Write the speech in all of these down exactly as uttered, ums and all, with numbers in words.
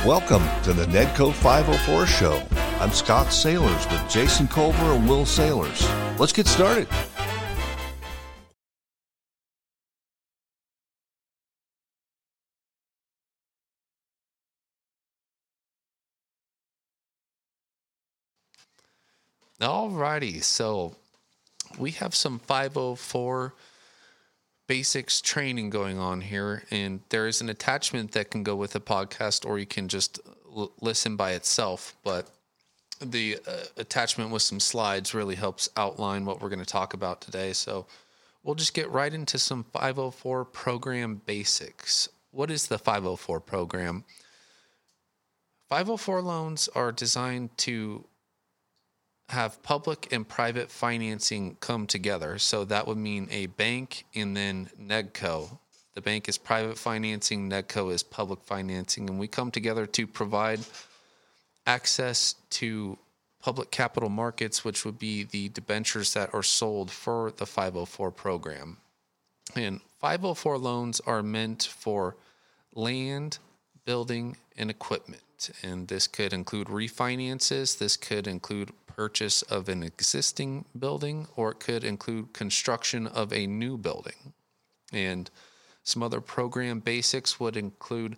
Welcome to the Nedco five oh four Show. I'm Scott Sailors with Jason Culver and Will Sailors. Let's get started. Alrighty, so we have some five oh four basics training going on here, and there is an attachment that can go with the podcast, or you can just l- listen by itself. But the uh, attachment with some slides really helps outline what we're going to talk about today. So we'll just get right into some five oh four program basics. What is the five oh four program? five oh four loans are designed to have public and private financing come together. So that would mean a bank and then Nedco. The bank is private financing, Nedco is public financing, and we come together to provide access to public capital markets, which would be the debentures that are sold for the five oh four program. And five oh four loans are meant for land, building, and equipment. And this could include refinances. This could include purchase of an existing building, or it could include construction of a new building. And some other program basics would include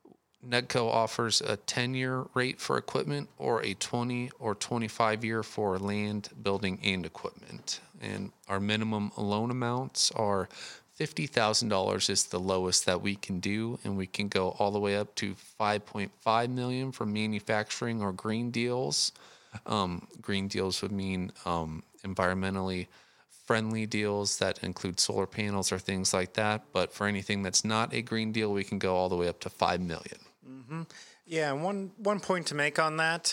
Nedco offers a ten-year rate for equipment, or a twenty or twenty-five year for land, building, and equipment. And our minimum loan amounts are fifty thousand dollars is the lowest that we can do, and we can go all the way up to five point five million dollars for manufacturing or green deals. Um, green deals would mean um, environmentally friendly deals that include solar panels or things like that. But for anything that's not a green deal, we can go all the way up to five million dollars. Mm-hmm. Yeah, and one, one point to make on that.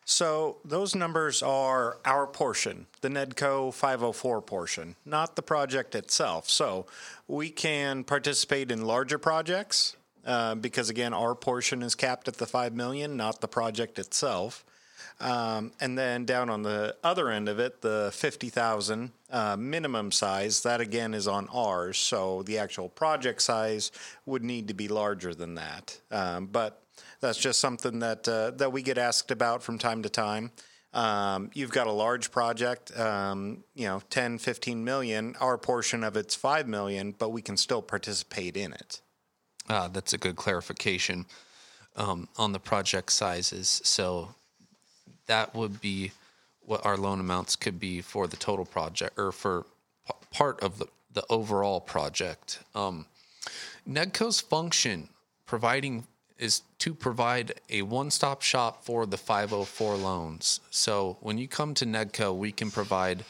So those numbers are our portion, the Nedco five oh four portion, not the project itself. So we can participate in larger projects uh, because, again, our portion is capped at the five million dollars, not the project itself. Um, and then down on the other end of it, the fifty thousand uh, minimum size, that again is on ours. So the actual project size would need to be larger than that. Um, but that's just something that uh, that we get asked about from time to time. Um, you've got a large project, um, you know, ten, fifteen million. Our portion of it's five million, but we can still participate in it. Uh, that's a good clarification um, on the project sizes. So that would be what our loan amounts could be for the total project, or for p- part of the, the overall project. Um, Nedco's function providing is to provide a one-stop shop for the five oh four loans. So when you come to Nedco, we can provide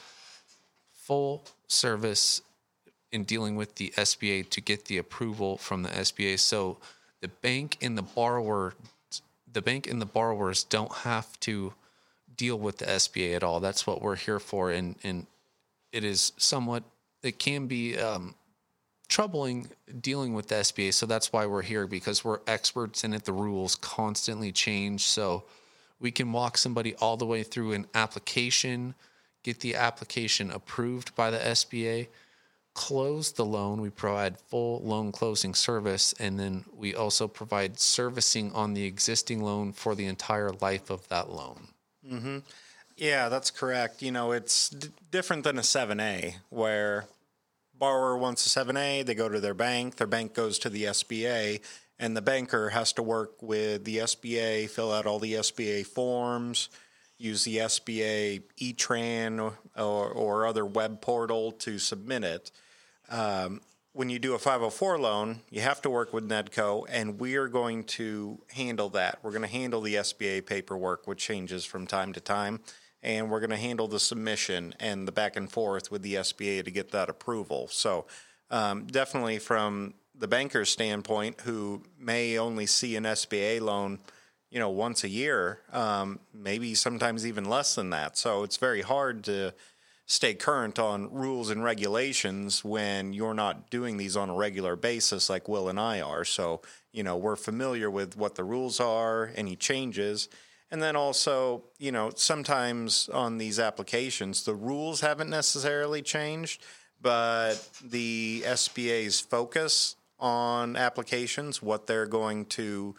full service in dealing with the S B A to get the approval from the S B A. So the bank and the borrower, the bank and the borrowers don't have to deal with the S B A at all. That's what we're here for. And, and it is somewhat, it can be um, troubling dealing with the S B A. So that's why we're here, because we're experts in it. The rules constantly change. So we can walk somebody all the way through an application, get the application approved by the S B A, close the loan. We provide full loan closing service, and then we also provide servicing on the existing loan for the entire life of that loan. Mm-hmm. Yeah, that's correct. You know, it's d- different than a seven A, where borrower wants a seven A, they go to their bank, their bank goes to the S B A, and the banker has to work with the S B A, fill out all the S B A forms, use the S B A E-Tran or, or other web portal to submit it. Um, when you do a five oh four loan, you have to work with Nedco, and we are going to handle that. We're going to handle the S B A paperwork, which changes from time to time, and we're going to handle the submission and the back and forth with the S B A to get that approval. So um, definitely from the banker's standpoint, who may only see an S B A loan, you know, once a year, um, maybe sometimes even less than that. So it's very hard to stay current on rules and regulations when you're not doing these on a regular basis like Will and I are. So, you know, we're familiar with what the rules are, any changes. And then also, you know, sometimes on these applications, the rules haven't necessarily changed, but the S B A's focus on applications, what they're going to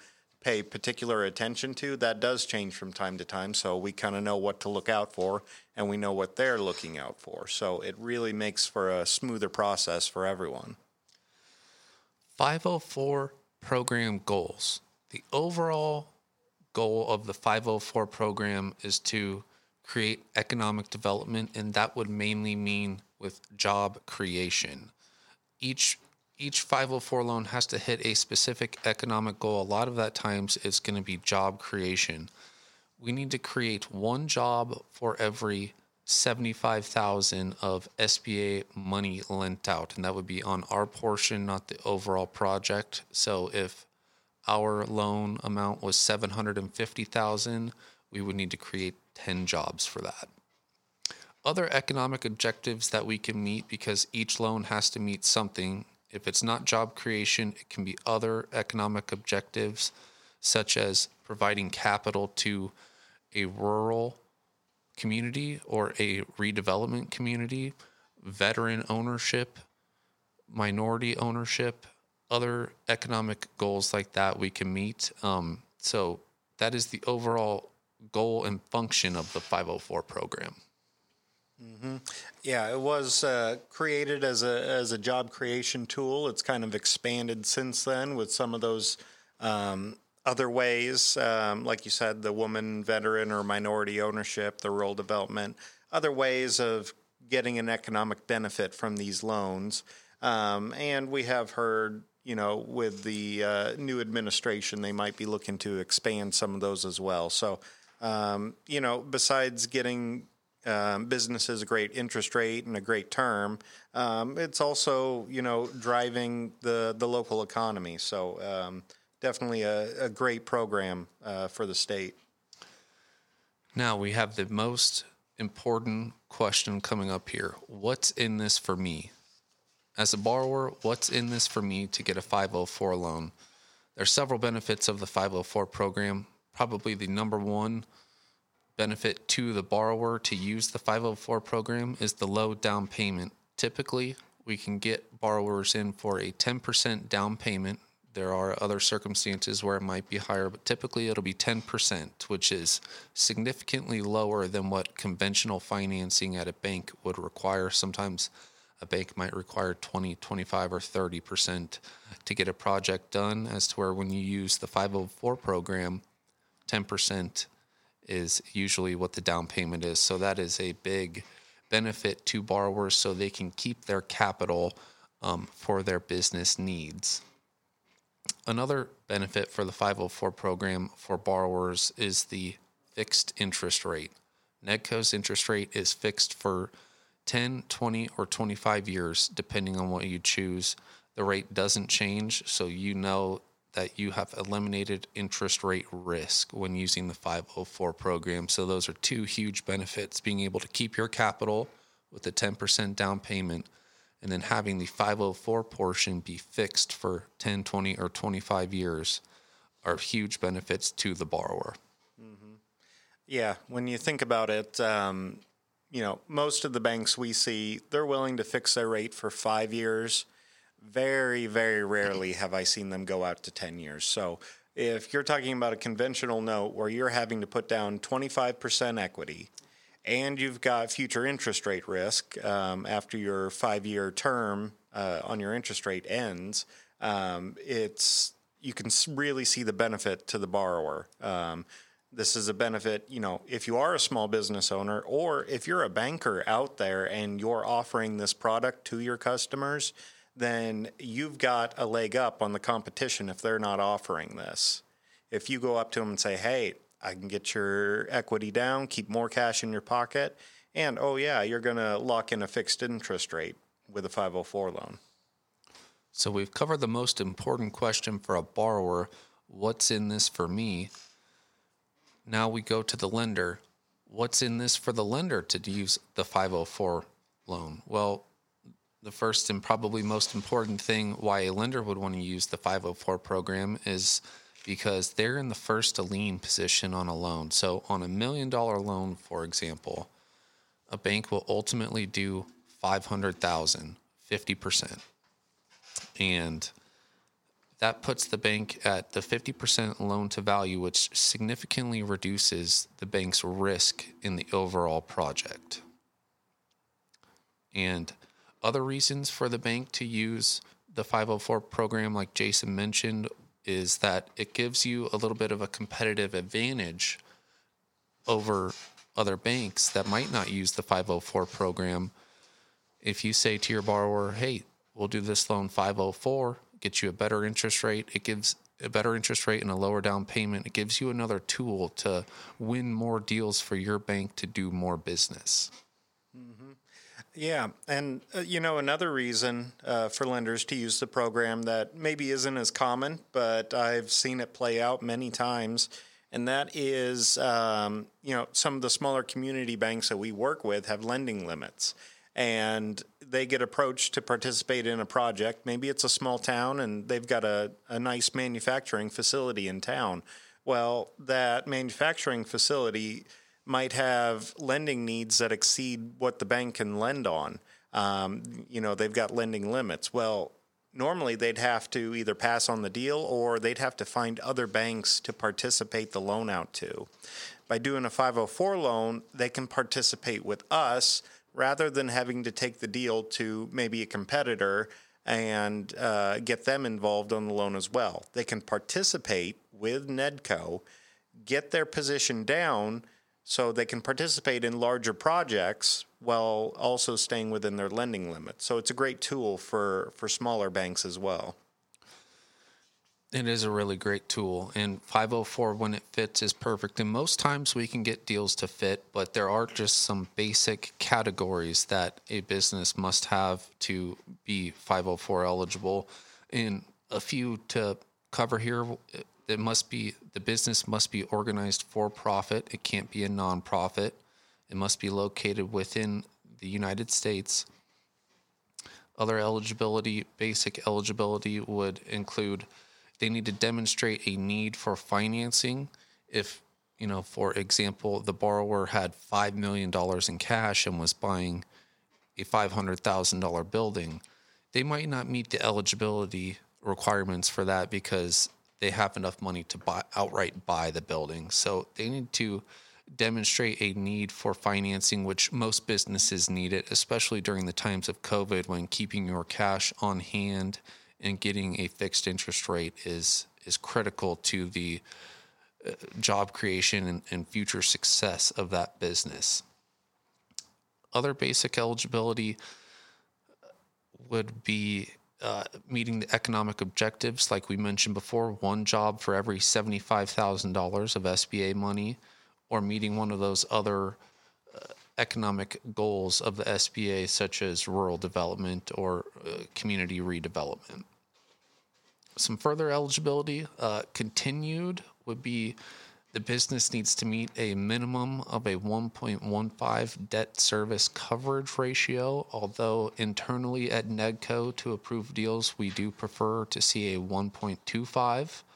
pay particular attention to, that does change from time to time. So we kind of know what to look out for, and we know what they're looking out for. So it really makes for a smoother process for everyone. five oh four program goals. The overall goal of the five oh four program is to create economic development, and that would mainly mean with job creation. Each each five oh four loan has to hit a specific economic goal. A lot of that times it's going to be job creation. We need to create one job for every seventy-five thousand of S B A money lent out, and that would be on our portion, not the overall project. So if our loan amount was seven hundred fifty thousand, we would need to create ten jobs for that. Other economic objectives that we can meet, because each loan has to meet something. If it's not job creation, it can be other economic objectives, such as providing capital to a rural community or a redevelopment community, veteran ownership, minority ownership, other economic goals like that we can meet. Um, so that is the overall goal and function of the five oh four program. Mm-hmm. Yeah, it was uh, created as a as a job creation tool. It's kind of expanded since then with some of those um, other ways, um, like you said, the woman, veteran, or minority ownership, the rural development, other ways of getting an economic benefit from these loans. Um, and we have heard, you know, with the uh, new administration, they might be looking to expand some of those as well. So, um, you know, besides getting Um, businesses a great interest rate and a great term, um, it's also, you know, driving the, the local economy. So um, definitely a, a great program uh, for the state. Now we have the most important question coming up here. What's in this for me? As a borrower, what's in this for me to get a five oh four loan? There are several benefits of the five oh four program. Probably the number one benefit to the borrower to use the five oh four program is the low down payment. Typically, we can get borrowers in for a ten percent down payment. There are other circumstances where it might be higher, but typically it'll be ten percent, which is significantly lower than what conventional financing at a bank would require. Sometimes a bank might require twenty, twenty-five, or thirty percent to get a project done, as to where when you use the five oh four program, ten percent is usually what the down payment is. So that is a big benefit to borrowers, so they can keep their capital um, for their business needs. Another benefit for the five oh four program for borrowers is the fixed interest rate. Nedco's interest rate is fixed for ten, twenty, or twenty-five years, depending on what you choose. The rate doesn't change, so you know that you have eliminated interest rate risk when using the five oh four program. So those are two huge benefits, being able to keep your capital with a ten percent down payment, and then having the five oh four portion be fixed for ten, twenty, or twenty-five years are huge benefits to the borrower. Mm-hmm. Yeah, when you think about it, um, you know, most of the banks we see, they're willing to fix their rate for five years. Very, very rarely have I seen them go out to ten years. So if you're talking about a conventional note where you're having to put down twenty-five percent equity and you've got future interest rate risk um, after your five-year term uh, on your interest rate ends, um, it's you can really see the benefit to the borrower. Um, this is a benefit, you know, if you are a small business owner, or if you're a banker out there and you're offering this product to your customers, then you've got a leg up on the competition if they're not offering this. If you go up to them and say, hey, I can get your equity down, keep more cash in your pocket, and, oh, yeah, you're going to lock in a fixed interest rate with a five oh four loan. So we've covered the most important question for a borrower, what's in this for me? Now we go to the lender. What's in this for the lender to use the five oh four loan? Well, the first and probably most important thing why a lender would want to use the five oh four program is because they're in the first lien position on a loan. So on a million dollar loan, for example, a bank will ultimately do five hundred thousand dollars, fifty percent. And that puts the bank at the fifty percent loan to value, which significantly reduces the bank's risk in the overall project. And other reasons for the bank to use the five oh four program, like Jason mentioned, is that it gives you a little bit of a competitive advantage over other banks that might not use the five oh four program. If you say to your borrower, hey, we'll do this loan five oh four, get you a better interest rate, it gives a better interest rate and a lower down payment. It gives you another tool to win more deals for your bank to do more business. Mm-hmm. Yeah, and uh, you know, another reason uh, for lenders to use the program that maybe isn't as common, but I've seen it play out many times, and that is, um, you know, some of the smaller community banks that we work with have lending limits, and they get approached to participate in a project. Maybe it's a small town, and they've got a, a nice manufacturing facility in town. Well, that manufacturing facility might have lending needs that exceed what the bank can lend on. Um, you know, they've got lending limits. Well, normally they'd have to either pass on the deal or they'd have to find other banks to participate the loan out to. By doing a five oh four loan, they can participate with us rather than having to take the deal to maybe a competitor and uh, get them involved on the loan as well. They can participate with Nedco, get their position down, so they can participate in larger projects while also staying within their lending limit. So it's a great tool for, for smaller banks as well. It is a really great tool, and five oh four, when it fits, is perfect. And most times we can get deals to fit, but there are just some basic categories that a business must have to be five oh four eligible. And a few to cover here. It must be, the business must be organized for profit. It can't be a nonprofit. It must be located within the United States. Other eligibility, basic eligibility would include, they need to demonstrate a need for financing. If, you know, for example, the borrower had five million dollars in cash and was buying a five hundred thousand dollars building, they might not meet the eligibility requirements for that because they have enough money to buy outright buy the building. So they need to demonstrate a need for financing, which most businesses need it, especially during the times of COVID, when keeping your cash on hand and getting a fixed interest rate is is critical to the uh, job creation and, and future success of that business. Other basic eligibility would be uh, meeting the economic objectives, like we mentioned before, one job for every seventy-five thousand dollars of S B A money, or meeting one of those other uh, economic goals of the S B A, such as rural development or uh, community redevelopment. Some further eligibility, uh, continued, would be the business needs to meet a minimum of a one point one five debt service coverage ratio, although internally at Nedco to approve deals, we do prefer to see a one point two five.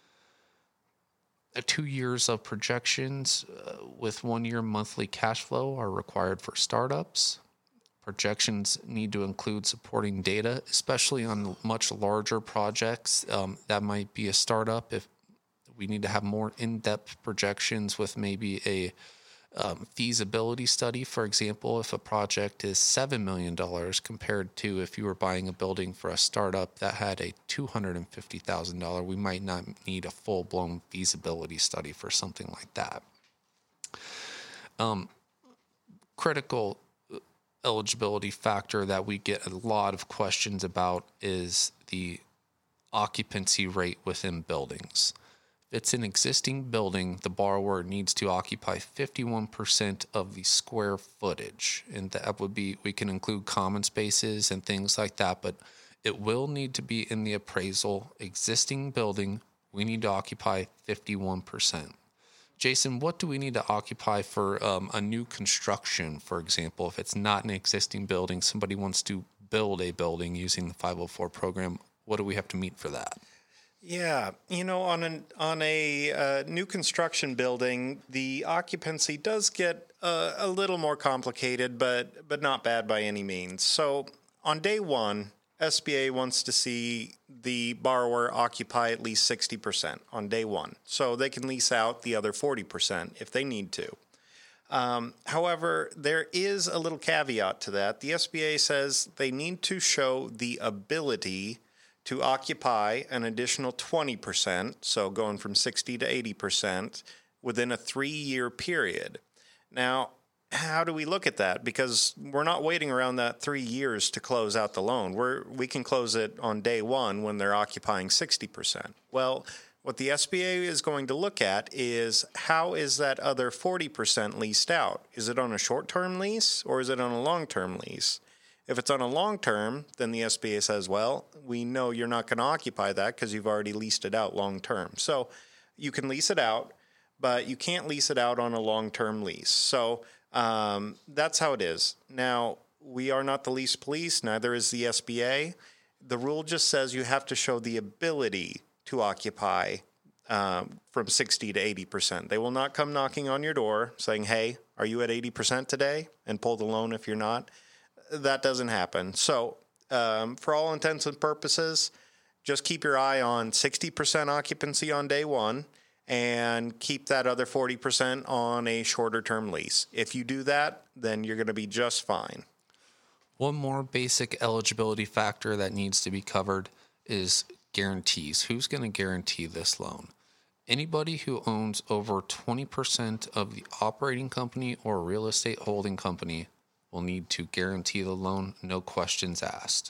Uh, two years of projections uh, with one year monthly cash flow are required for startups. Projections need to include supporting data, especially on much larger projects. Um, that might be a startup. If we need to have more in-depth projections with maybe a um, feasibility study, for example, if a project is seven million dollars compared to if you were buying a building for a startup that had a two hundred fifty thousand dollars, we might not need a full-blown feasibility study for something like that. Um, critical eligibility factor that we get a lot of questions about is the occupancy rate within buildings. If it's an existing building, the borrower needs to occupy fifty-one percent of the square footage. And that would be, we can include common spaces and things like that, but it will need to be in the appraisal. Existing building, we need to occupy fifty-one percent. Jason, what do we need to occupy for um, a new construction, for example? If it's not an existing building, somebody wants to build a building using the five oh four program, what do we have to meet for that? Yeah, you know, on an on a uh, new construction building, the occupancy does get uh, a little more complicated, but but not bad by any means. So on day one, S B A wants to see the borrower occupy at least sixty percent on day one, so they can lease out the other forty percent if they need to. Um, however, there is a little caveat to that. The S B A says they need to show the ability to occupy an additional twenty percent, so going from sixty to eighty percent, within a three-year period. Now, how do we look at that? Because we're not waiting around that three years to close out the loan. We're, we can close it on day one when they're occupying sixty percent. Well, what the S B A is going to look at is how is that other forty percent leased out? Is it on a short-term lease or is it on a long-term lease? If it's on a long-term, then the S B A says, well, we know you're not going to occupy that because you've already leased it out long-term. So you can lease it out, but you can't lease it out on a long-term lease. So um, that's how it is. Now, we are not the lease police, neither is the S B A. The rule just says you have to show the ability to occupy um, from sixty to eighty percent. They will not come knocking on your door saying, hey, are you at eighty percent today? And pull the loan if you're not. That doesn't happen. So um, for all intents and purposes, just keep your eye on sixty percent occupancy on day one and keep that other forty percent on a shorter term lease. If you do that, then you're going to be just fine. One more basic eligibility factor that needs to be covered is guarantees. Who's going to guarantee this loan? Anybody who owns over twenty percent of the operating company or real estate holding company will need to guarantee the loan, no questions asked.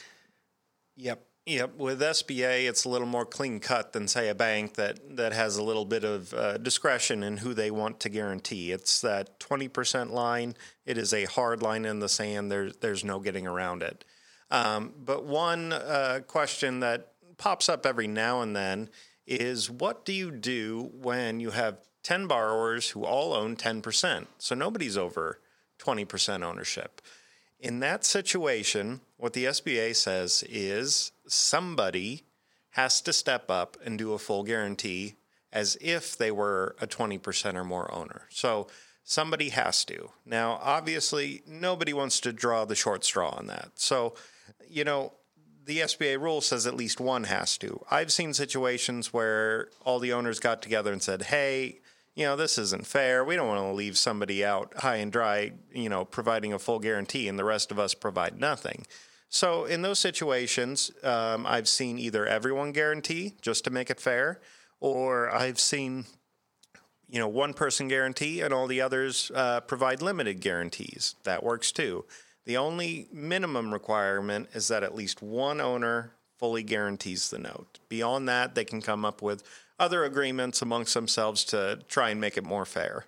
Yep. Yep. With S B A, it's a little more clean cut than, say, a bank that, that has a little bit of uh, discretion in who they want to guarantee. It's that twenty percent line. It is a hard line in the sand. There's, there's no getting around it. Um, but one uh, question that pops up every now and then is, what do you do when you have ten borrowers who all own ten percent? So nobody's over twenty percent ownership. In that situation, what the S B A says is somebody has to step up and do a full guarantee as if they were a twenty percent or more owner. So somebody has to. Now, obviously, nobody wants to draw the short straw on that. So, you know, the S B A rule says at least one has to. I've seen situations where all the owners got together and said, hey, you know, this isn't fair. We don't want to leave somebody out high and dry, you know, providing a full guarantee and the rest of us provide nothing. So in those situations, um, I've seen either everyone guarantee just to make it fair, or I've seen, you know, one person guarantee and all the others uh, provide limited guarantees. That works too. The only minimum requirement is that at least one owner fully guarantees the note. Beyond that, they can come up with other agreements amongst themselves to try and make it more fair.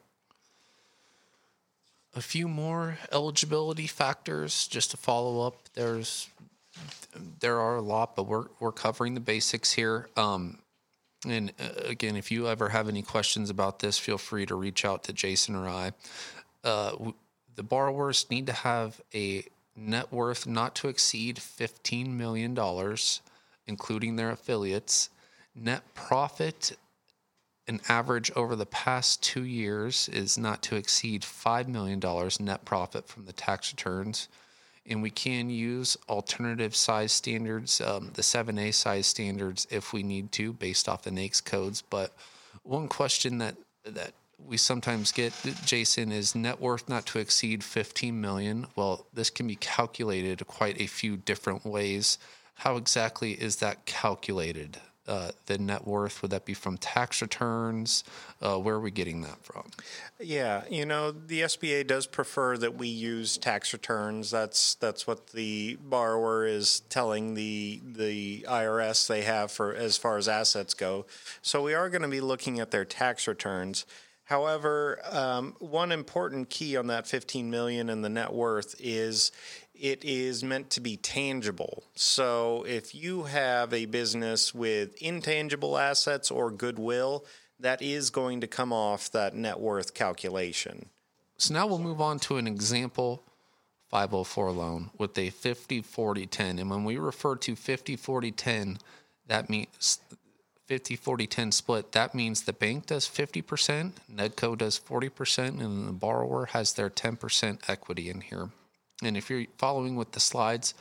A few more eligibility factors just to follow up. There's there are a lot, but we're we're covering the basics here. Um, and uh, again, if you ever have any questions about this, feel free to reach out to Jason or I. Uh, w- the borrowers need to have a net worth not to exceed fifteen million dollars, including their affiliates. Net profit, an average over the past two years, is not to exceed five million dollars net profit from the tax returns. And we can use alternative size standards, um, the seven A size standards, if we need to, based off the N A I C S codes. But one question that that we sometimes get, Jason, is net worth not to exceed fifteen million dollars. Well, this can be calculated quite a few different ways. How exactly is that calculated? Uh, the net worth, would that be from tax returns? Uh, where are we getting that from? Yeah, you know, the S B A does prefer that we use tax returns. That's that's what the borrower is telling the the I R S they have for as far as assets go. So we are going to be looking at their tax returns. However, um, one important key on that fifteen million dollars and the net worth is it is meant to be tangible. So if you have a business with intangible assets or goodwill, that is going to come off that net worth calculation. So now we'll move on to an example five oh four loan with a fifty forty ten. And when we refer to fifty forty ten, that means fifty forty ten split. That means the bank does fifty percent, Nedco does forty percent, and the borrower has their ten percent equity in here. And if you're following with the slides,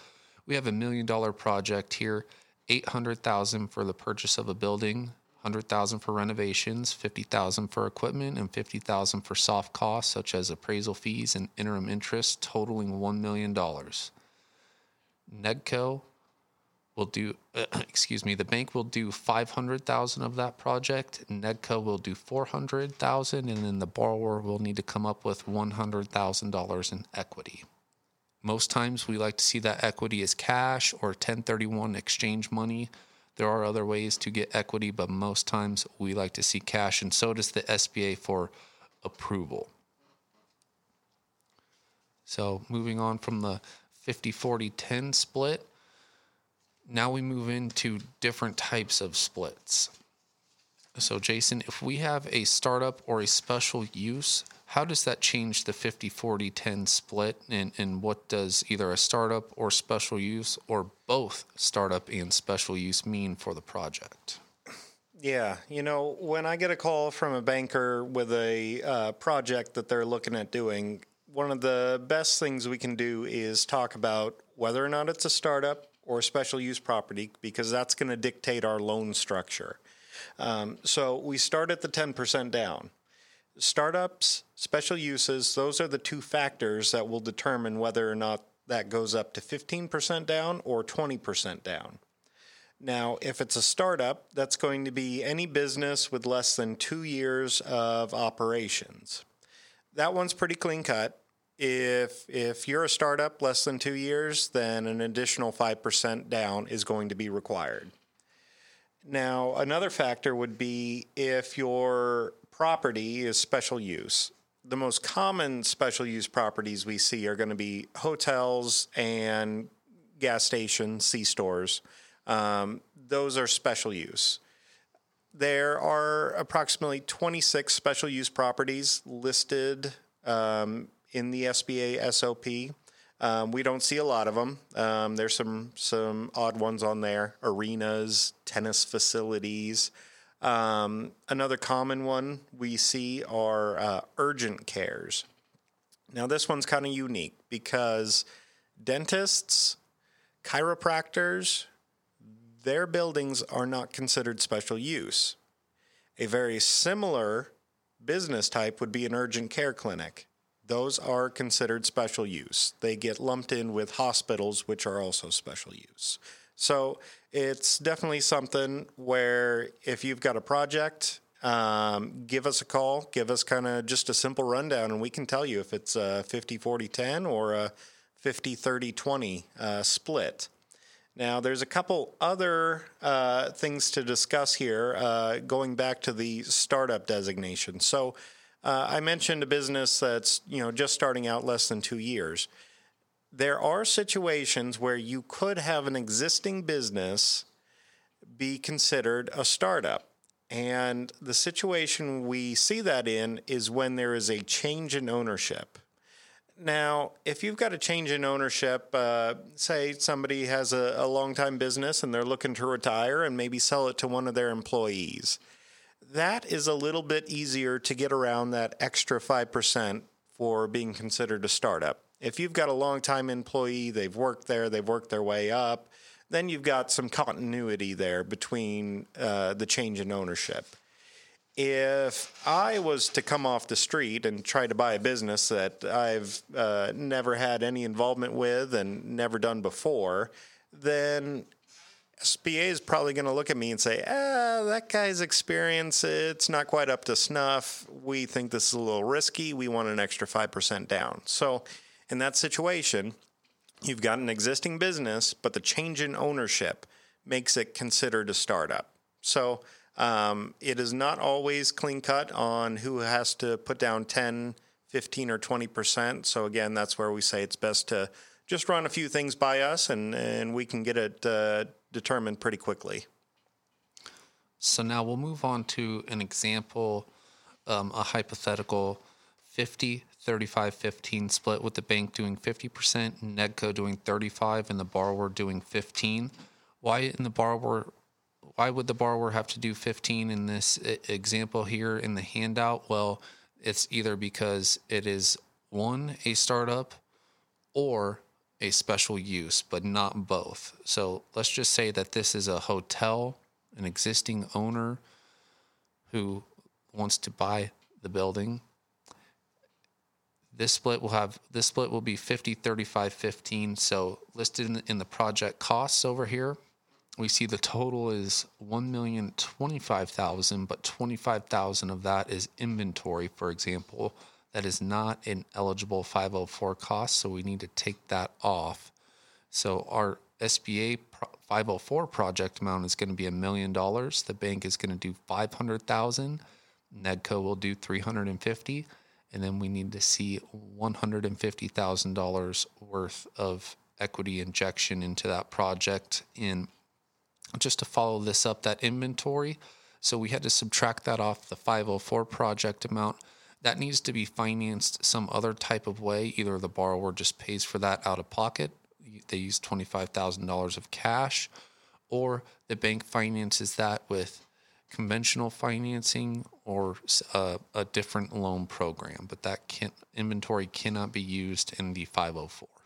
we have a million dollar project here, eight hundred thousand dollars for the purchase of a building, one hundred thousand dollars for renovations, fifty thousand dollars for equipment, and fifty thousand dollars for soft costs such as appraisal fees and interim interest, totaling one million dollars. Nedco will do, uh, excuse me, the bank will do five hundred thousand dollars of that project. Nedco will do four hundred thousand dollars, and then the borrower will need to come up with one hundred thousand dollars in equity. Most times we like to see that equity as cash or ten thirty-one exchange money. There are other ways to get equity, but most times we like to see cash, and so does the S B A for approval. So moving on from the fifty forty ten split, now we move into different types of splits. So Jason, if we have a startup or a special use, how does that change the fifty forty ten split, and, and what does either a startup or special use or both startup and special use mean for the project? Yeah, you know, when I get a call from a banker with a uh, project that they're looking at doing, one of the best things we can do is talk about whether or not it's a startup or special use property, because that's going to dictate our loan structure. Um, so we start at the ten percent down. Startups, special uses, those are the two factors that will determine whether or not that goes up to fifteen percent down or twenty percent down. Now, if it's a startup, that's going to be any business with less than two years of operations. That one's pretty clean cut. If if you're a startup less than two years, then an additional five percent down is going to be required. Now, another factor would be if your property is special use. The most common special use properties we see are going to be hotels and gas stations, C-stores. Um, those are special use. There are approximately twenty-six special use properties listed um, in the S B A S O P. Um, we don't see a lot of them. Um, there's some some odd ones on there: arenas, tennis facilities. Um, another common one we see are uh, urgent cares. Now, this one's kind of unique because dentists, chiropractors, their buildings are not considered special use. A very similar business type would be an urgent care clinic. Those are considered special use. They get lumped in with hospitals, which are also special use. So it's definitely something where if you've got a project, um, give us a call, give us kind of just a simple rundown, and we can tell you if it's a fifty forty ten or a fifty thirty twenty uh, split. Now, there's a couple other uh, things to discuss here, uh, going back to the startup designation. So uh, I mentioned a business that's, you know, just starting out less than two years. There are situations where you could have an existing business be considered a startup. And the situation we see that in is when there is a change in ownership. Now, if you've got a change in ownership, uh, say somebody has a, a long-time business and they're looking to retire and maybe sell it to one of their employees, that is a little bit easier to get around that extra five percent for being considered a startup. If you've got a long-time employee, they've worked there, they've worked their way up, then you've got some continuity there between uh, the change in ownership. If I was to come off the street and try to buy a business that I've uh, never had any involvement with and never done before, then S B A is probably going to look at me and say, ah, that guy's experience, it's not quite up to snuff. We think this is a little risky. We want an extra five percent down. So in that situation, you've got an existing business, but the change in ownership makes it considered a startup. So Um, it is not always clean cut on who has to put down ten, fifteen, or twenty percent. So again, that's where we say it's best to just run a few things by us and, and we can get it uh, determined pretty quickly. So now we'll move on to an example, um, a hypothetical fifty, thirty-five, fifteen split with the bank doing fifty percent, Nedco doing thirty-five, and the borrower doing fifteen. Why in the borrower Why would the borrower have to do fifteen in this example here in the handout? Well, it's either because it is, one, a startup, or a special use, but not both. So let's just say that this is a hotel, an existing owner who wants to buy the building. This split will have this split will be fifty, thirty-five, fifteen. So listed in, in the project costs over here, we see the total is one million twenty-five thousand, but twenty-five thousand of that is inventory, for example. That is not an eligible five oh four cost, so we need to take that off. So our S B A five oh four project amount is going to be a million dollars. The bank is going to do five hundred thousand. Nedco will do three hundred fifty. And then we need to see one hundred fifty thousand dollars worth of equity injection into that project. And just to follow this up, that inventory, so we had to subtract that off the five oh four project amount. That needs to be financed some other type of way. Either the borrower just pays for that out of pocket, they use twenty-five thousand dollars of cash, or the bank finances that with conventional financing or a, a different loan program, but that can inventory cannot be used in the five oh four.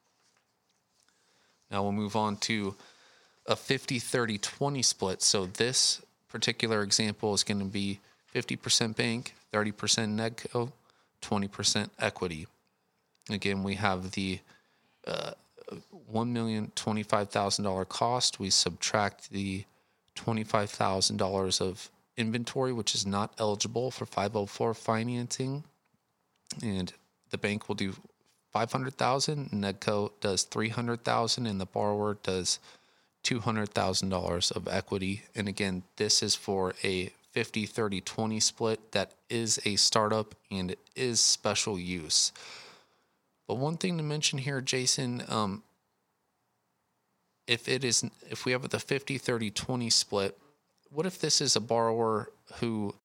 Now we'll move on to a fifty, thirty, twenty split. So this particular example is going to be fifty percent bank, thirty percent Nedco, twenty percent equity. Again, we have the uh, one million twenty-five thousand dollars cost. We subtract the twenty-five thousand dollars of inventory, which is not eligible for five oh four financing. And the bank will do five hundred thousand dollars, Nedco does three hundred thousand dollars, and the borrower does two hundred thousand dollars of equity. And again, this is for a fifty, thirty, twenty split that is a startup and it is special use. But one thing to mention here, Jason, um, if it is, if we have the fifty, thirty, twenty split, what if this is a borrower who,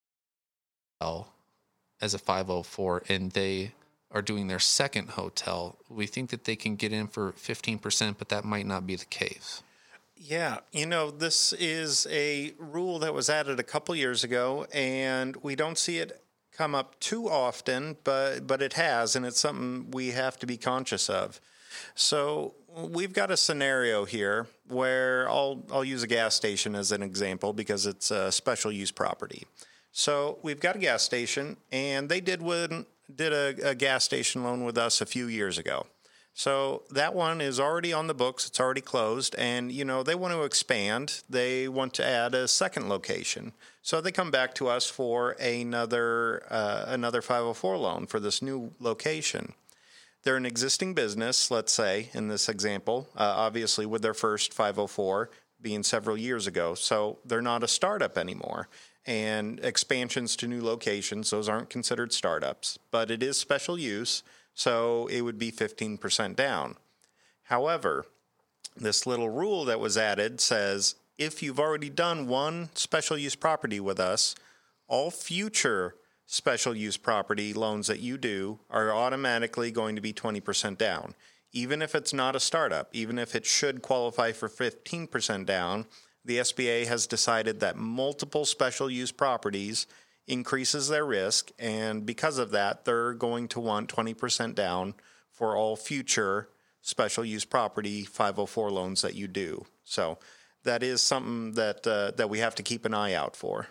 well, as a five oh four and they are doing their second hotel? We think that they can get in for fifteen percent, but that might not be the case. Yeah, you know, this is a rule that was added a couple years ago, and we don't see it come up too often, but but it has, and it's something we have to be conscious of. So we've got a scenario here where I'll I'll use a gas station as an example because it's a special use property. So we've got a gas station, and they did one, did a, a gas station loan with us a few years ago. So that one is already on the books. It's already closed. And, you know, they want to expand. They want to add a second location. So they come back to us for another uh, another five oh four loan for this new location. They're an existing business, let's say, in this example, uh, obviously with their first five oh four being several years ago. So they're not a startup anymore. And expansions to new locations, those aren't considered startups. But it is special use. So it would be fifteen percent down. However, this little rule that was added says if you've already done one special use property with us, all future special use property loans that you do are automatically going to be twenty percent down. Even if it's not a startup, even if it should qualify for fifteen percent down, the S B A has decided that multiple special use properties increases their risk, and because of that, they're going to want twenty percent down for all future special use property five oh four loans that you do. So that is something that uh, that we have to keep an eye out for.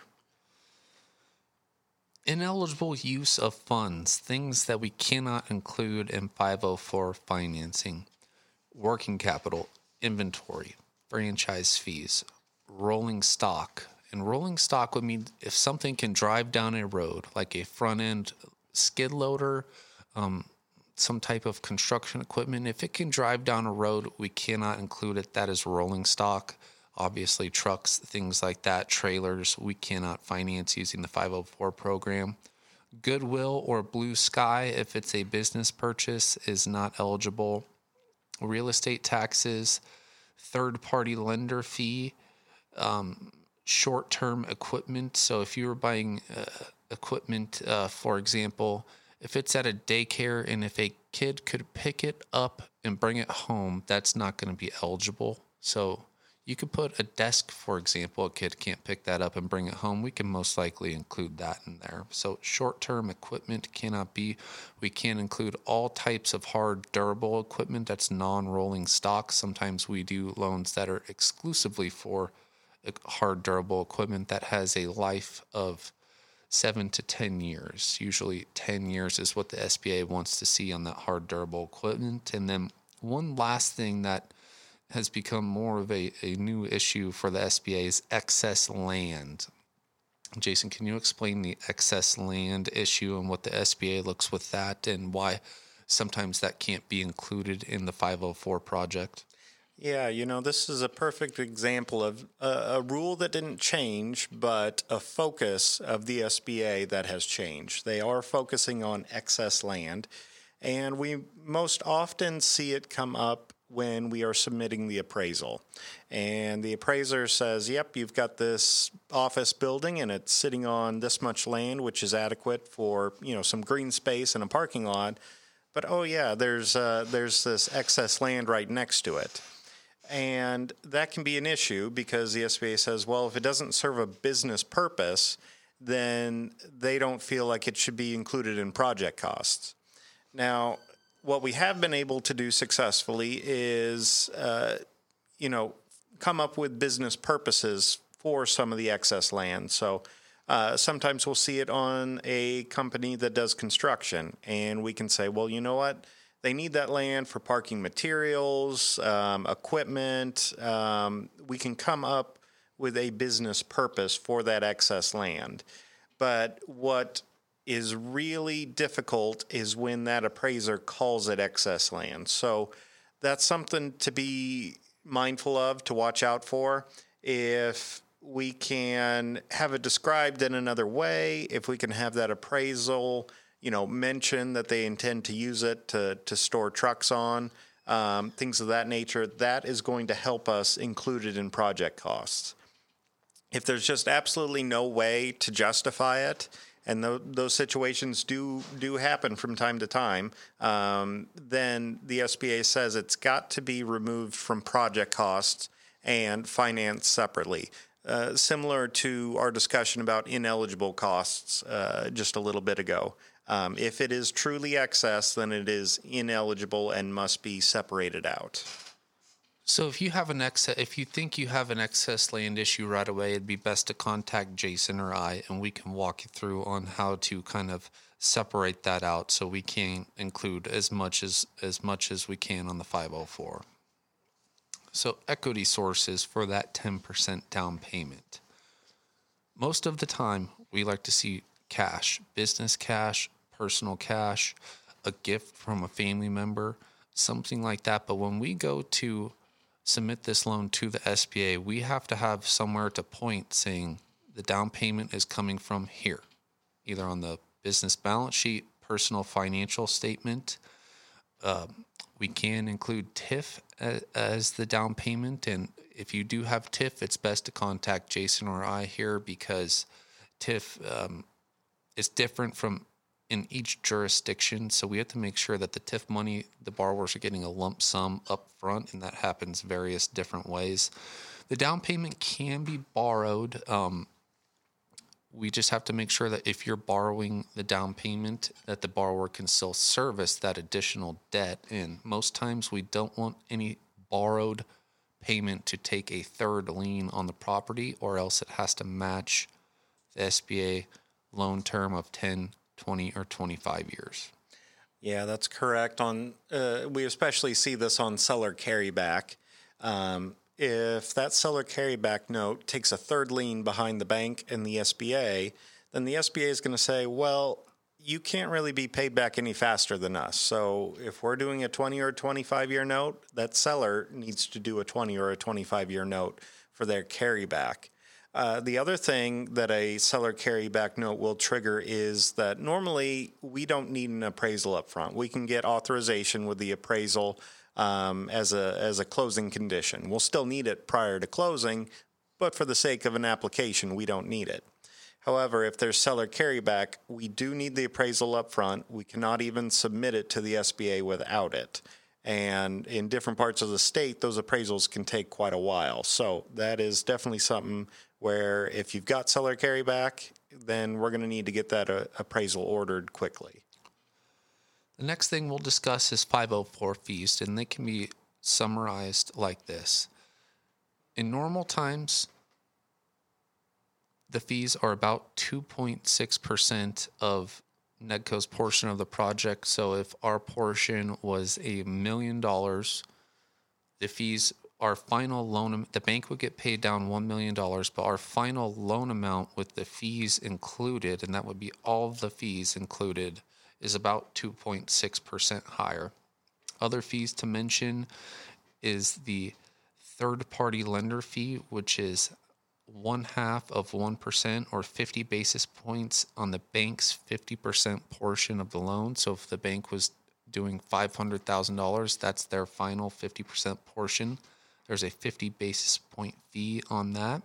Ineligible use of funds, things that we cannot include in five oh four financing: working capital, inventory, franchise fees, rolling stock. And rolling stock would mean if something can drive down a road, like a front end skid loader, um, some type of construction equipment, if it can drive down a road, we cannot include it. That is rolling stock. Obviously, trucks, things like that, trailers, we cannot finance using the five oh four program. Goodwill or blue sky, if it's a business purchase, is not eligible. Real estate taxes, third-party lender fee, um, short-term equipment. So if you were buying uh, equipment, uh, for example, if it's at a daycare and if a kid could pick it up and bring it home, that's not going to be eligible. So You could put a desk, for example. A kid can't pick that up and bring it home. We can most likely include that in there. So short-term equipment cannot be. We can include all types of hard, durable equipment that's non-rolling stock. Sometimes we do loans that are exclusively for hard, durable equipment that has a life of seven to ten years. Usually ten years is what the S B A wants to see on that hard, durable equipment. And then one last thing that has become more of a, a new issue for the S B A is excess land. Jason, can you explain the excess land issue and what the S B A looks with that and why sometimes that can't be included in the five oh four project? Yeah, you know, this is a perfect example of a, a rule that didn't change, but a focus of the S B A that has changed. They are focusing on excess land, and we most often see it come up when we are submitting the appraisal. And the appraiser says, yep, you've got this office building and it's sitting on this much land, which is adequate for, you know, some green space and a parking lot. But, oh, yeah, there's uh, there's this excess land right next to it. And that can be an issue because the S B A says, well, if it doesn't serve a business purpose, then they don't feel like it should be included in project costs. Now, what we have been able to do successfully is, uh, you know, come up with business purposes for some of the excess land. So uh, sometimes we'll see it on a company that does construction, and we can say, well, you know what? They need that land for parking materials, um, equipment. Um, we can come up with a business purpose for that excess land. But what is really difficult is when that appraiser calls it excess land. So that's something to be mindful of, to watch out for. If we can have it described in another way, if we can have that appraisal, you know, mention that they intend to use it to, to store trucks on, um, things of that nature, that is going to help us include it in project costs. If there's just absolutely no way to justify it, and th- those situations do do happen from time to time, um, then the S B A says it's got to be removed from project costs and financed separately. Uh, similar to our discussion about ineligible costs uh, just a little bit ago. Um, if it is truly excess, then it is ineligible and must be separated out. So if you have an excess, if you think you have an excess land issue right away, it'd be best to contact Jason or I, and we can walk you through on how to kind of separate that out so we can include as much as as much as we can on the five oh four. So equity sources for that ten percent down payment. Most of the time, we like to see cash, business cash, personal cash, a gift from a family member, something like that. But when we go to submit this loan to the S B A, we have to have somewhere to point saying the down payment is coming from here, either on the business balance sheet, personal financial statement. Um, we can include T I F as, as the down payment. And if you do have T I F, it's best to contact Jason or I here because T I F um, is different from in each jurisdiction. So we have to make sure that the T I F money, the borrowers are getting a lump sum up front, and that happens various different ways. The down payment can be borrowed. Um, we just have to make sure that if you're borrowing the down payment, that the borrower can still service that additional debt. And most times we don't want any borrowed payment to take a third lien on the property, or else it has to match the S B A loan term of ten, twenty, or twenty-five years. Yeah, that's correct. On uh, we especially see this on seller carryback. Um, if that seller carryback note takes a third lien behind the bank and the S B A, then the S B A is going to say, well, you can't really be paid back any faster than us. So if we're doing a twenty or a twenty-five year note, that seller needs to do a twenty or a twenty-five year note for their carryback. Uh, the other thing that a seller carryback note will trigger is that normally we don't need an appraisal up front. We can get authorization with the appraisal um, as a as a closing condition. We'll still need it prior to closing, but for the sake of an application, we don't need it. However, if there's seller carryback, we do need the appraisal up front. We cannot even submit it to the S B A without it. And in different parts of the state, those appraisals can take quite a while. So that is definitely something where if you've got seller carryback, then we're going to need to get that uh, appraisal ordered quickly. The next thing we'll discuss is five oh four fees, and they can be summarized like this. In normal times, the fees are about two point six percent of Nedco's portion of the project. So if our portion was a million dollars, the fees, our final loan, the bank would get paid down one million dollars, but our final loan amount with the fees included, and that would be all the fees included, is about two point six percent higher. Other fees to mention is the third-party lender fee, which is one half of one percent or fifty basis points on the bank's fifty percent portion of the loan. So if the bank was doing five hundred thousand dollars, that's their final fifty percent portion. There's a fifty basis point fee on that.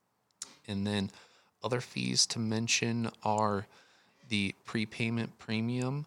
And then other fees to mention are the prepayment premium.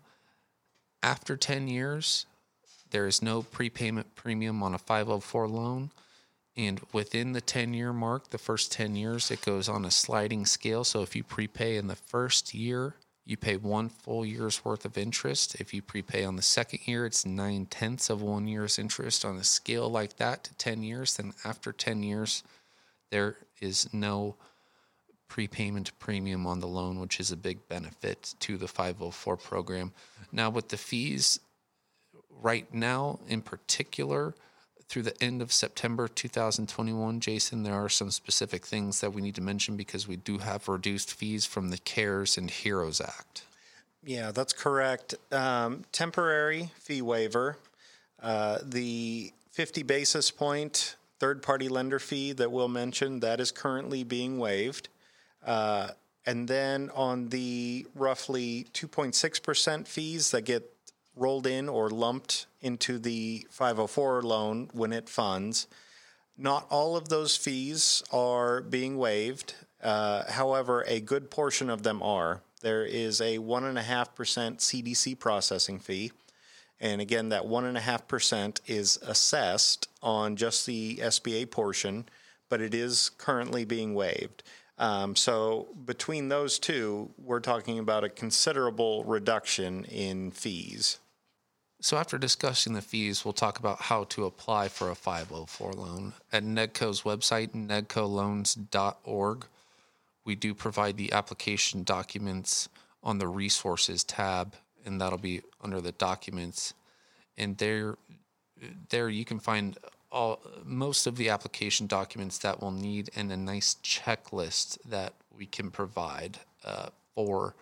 After ten years, there is no prepayment premium on a five oh four loan. And within the ten-year mark, the first ten years, it goes on a sliding scale. So if you prepay in the first year, you pay one full year's worth of interest. If you prepay on the second year, it's nine-tenths of one year's interest on a scale like that to ten years. Then after ten years, there is no prepayment premium on the loan, which is a big benefit to the five oh four program. Now, with the fees right now in particular, through the end of September two thousand twenty-one, Jason, there are some specific things that we need to mention because we do have reduced fees from the CARES and HEROES Act. Yeah, that's correct. Um, temporary fee waiver, uh, the fifty basis point third-party lender fee that we'll mention, that is currently being waived. Uh, and then on the roughly two point six percent fees that get rolled in or lumped into the five oh four loan when it funds, not all of those fees are being waived. Uh, however, a good portion of them are. There is a one point five percent C D C processing fee. And again, that one point five percent is assessed on just the S B A portion, but it is currently being waived. Um, so between those two, we're talking about a considerable reduction in fees. So after discussing the fees, we'll talk about how to apply for a five oh four loan. At Nedco's website, nedco loans dot org, we do provide the application documents on the resources tab, and that'll be under the documents. And there, there you can find all most of the application documents that we'll need and a nice checklist that we can provide uh, for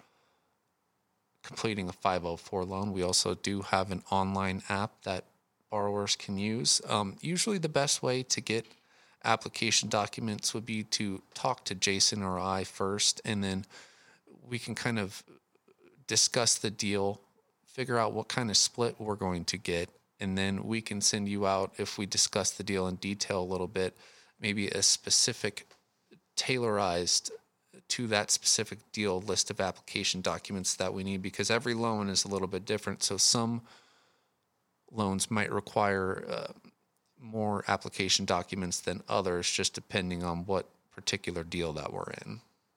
completing a five oh four loan. We also do have an online app that borrowers can use. Um, usually the best way to get application documents would be to talk to Jason or I first, and then we can kind of discuss the deal, figure out what kind of split we're going to get, and then we can send you out, if we discuss the deal in detail a little bit, maybe a specific tailorized to that specific deal list of application documents that we need, because every loan is a little bit different. So some loans might require uh, more application documents than others, just depending on what particular deal that we're in.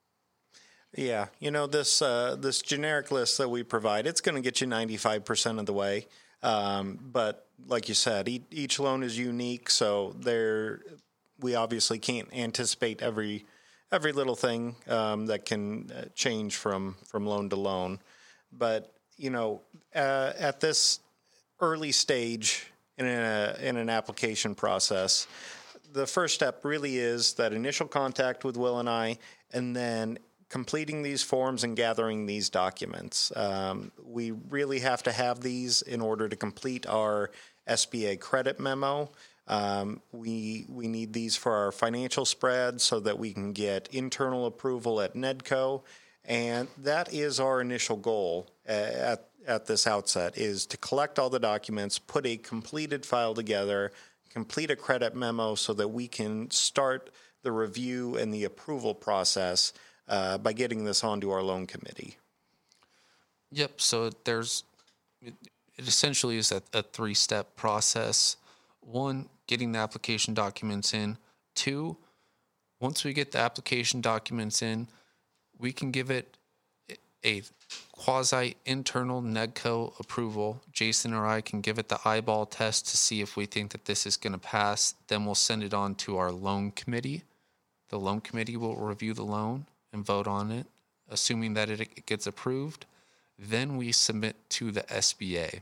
Yeah, you know, this uh, this generic list that we provide, it's going to get you ninety-five percent of the way. Um, but like you said, each, each loan is unique, so there we obviously can't anticipate every every little thing um, that can change from, from loan to loan. But, you know, uh, at this early stage in, a, in an application process, the first step really is that initial contact with Will and I, and then completing these forms and gathering these documents. Um, we really have to have these in order to complete our S B A credit memo. Um, we we need these for our financial spread so that we can get internal approval at Nedco, and that is our initial goal at at this outset, is to collect all the documents, put a completed file together, complete a credit memo so that we can start the review and the approval process uh, by getting this onto our loan committee. Yep. So there's it essentially is a, a three-step process. One, getting the application documents in. Two, once we get the application documents in, we can give it a quasi-internal NEDCO approval. Jason or I can give it the eyeball test to see if we think that this is going to pass. Then we'll send it on to our loan committee. The loan committee will review the loan and vote on it, assuming that it gets approved. Then we submit to the S B A.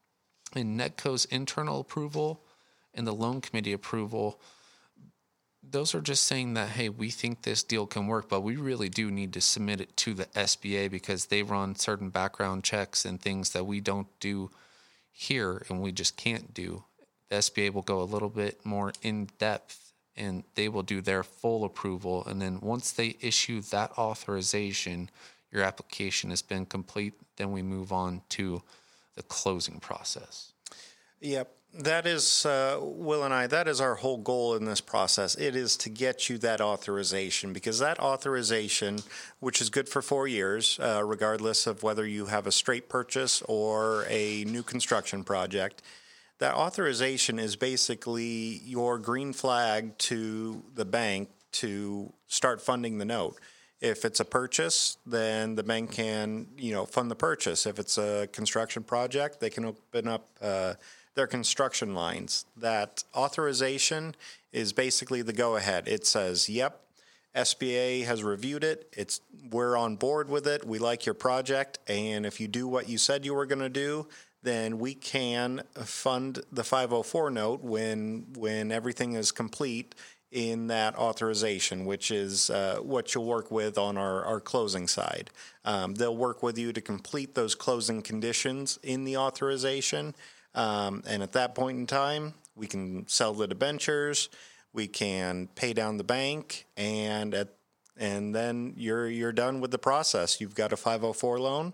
And NEDCO's internal approval and the loan committee approval, those are just saying that, hey, we think this deal can work, but we really do need to submit it to the S B A because they run certain background checks and things that we don't do here and we just can't do. The S B A will go a little bit more in depth and they will do their full approval. And then once they issue that authorization, your application has been complete. Then we move on to the closing process. Yep. That is, uh, Will and I, that is our whole goal in this process. It is to get you that authorization because that authorization, which is good for four years, uh, regardless of whether you have a straight purchase or a new construction project, that authorization is basically your green flag to the bank to start funding the note. If it's a purchase, then the bank can, you know, fund the purchase. If it's a construction project, they can open up uh, their construction lines. That authorization is basically the go-ahead. It says, yep, S B A has reviewed it. It's we're on board with it. We like your project. And if you do what you said you were going to do, then we can fund the five oh four note when when everything is complete in that authorization, which is uh, what you'll work with on our, our closing side. Um, they'll work with you to complete those closing conditions in the authorization. Um, and at that point in time, we can sell the debentures, we can pay down the bank, and at, and then you're you're done with the process. You've got a five oh four loan,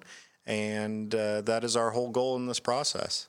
and uh, that is our whole goal in this process.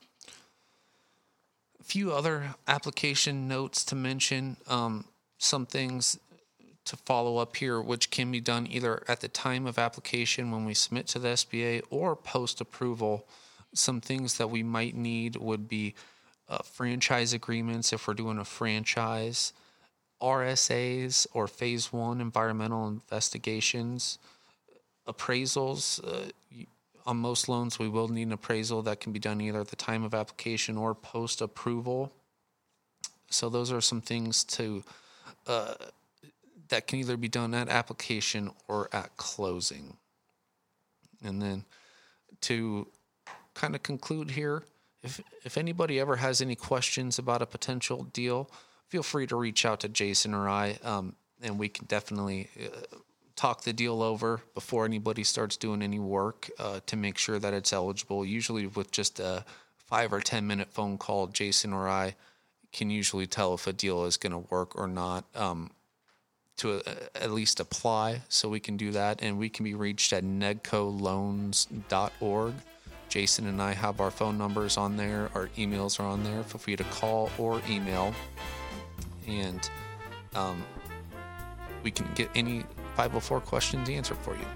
A few other application notes to mention, um, some things to follow up here, which can be done either at the time of application when we submit to the S B A or post-approval. Some things that we might need would be uh, franchise agreements if we're doing a franchise, R S As or phase one environmental investigations, appraisals. Uh, on most loans, we will need an appraisal that can be done either at the time of application or post-approval. So those are some things to uh, that can either be done at application or at closing. And then to kind of conclude here, if if anybody ever has any questions about a potential deal, feel free to reach out to Jason or I, um, and we can definitely uh, talk the deal over before anybody starts doing any work uh, to make sure that it's eligible. Usually with just a five or ten minute phone call, Jason or I can usually tell if a deal is going to work or not, um, to uh, at least apply. So we can do that, and we can be reached at nedco loans dot org. Jason and I have our phone numbers on there. Our emails are on there. Feel free to call or email. And um, we can get any five oh four questions answered for you.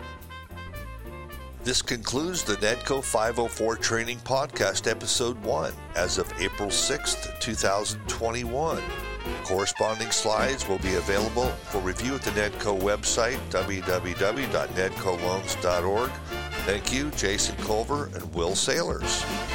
This concludes the NEDCO five oh four Training Podcast, Episode one, as of April sixth, twenty twenty-one. Corresponding slides will be available for review at the NEDCO website, w w w dot nedco loans dot org. Thank you, Jason Culver and Will Sailors.